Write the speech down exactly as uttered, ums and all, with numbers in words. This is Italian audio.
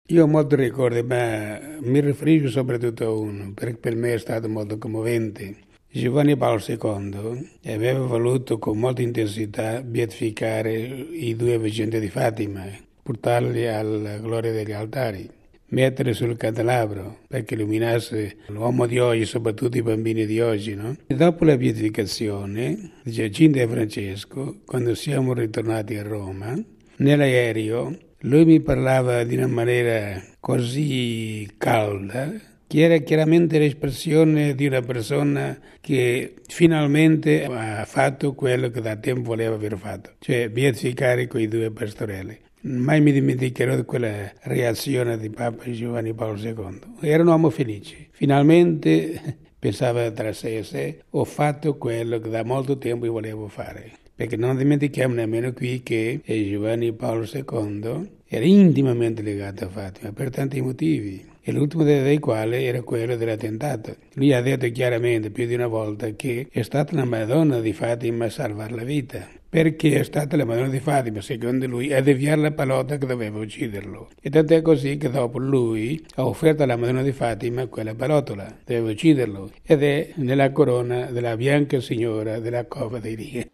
Io ho molti ricordi, ma mi riferisco soprattutto a uno, perché per me è stato molto commovente. Giovanni Paolo secondo aveva voluto con molta intensità beatificare i due vicende di Fatima, portarli alla gloria degli altari, mettere sul candelabro perché illuminasse l'uomo di oggi, soprattutto i bambini di oggi, no? E dopo la beatificazione di Giacinta e Francesco, quando siamo ritornati a Roma, nell'aereo lui mi parlava di una maniera così calda che era chiaramente l'espressione di una persona che finalmente ha fatto quello che da tempo voleva aver fatto, cioè beatificare quei due pastorelli. Mai mi dimenticherò di quella reazione di Papa Giovanni Paolo secondo. Era un uomo felice. Finalmente, pensava tra sé e sé, ho fatto quello che da molto tempo io volevo fare. Perché non dimentichiamo nemmeno qui che Giovanni Paolo secondo era intimamente legato a Fatima per tanti motivi, e l'ultimo dei quali era quello dell'attentato. Lui ha detto chiaramente più di una volta che è stata la Madonna di Fatima a salvare la vita, perché è stata la Madonna di Fatima, secondo lui, a deviare la pallottola che doveva ucciderlo. E tant'è così che dopo lui ha offerto alla Madonna di Fatima quella pallottola, doveva ucciderlo, ed è nella corona della Bianca Signora della Cova dei Rie.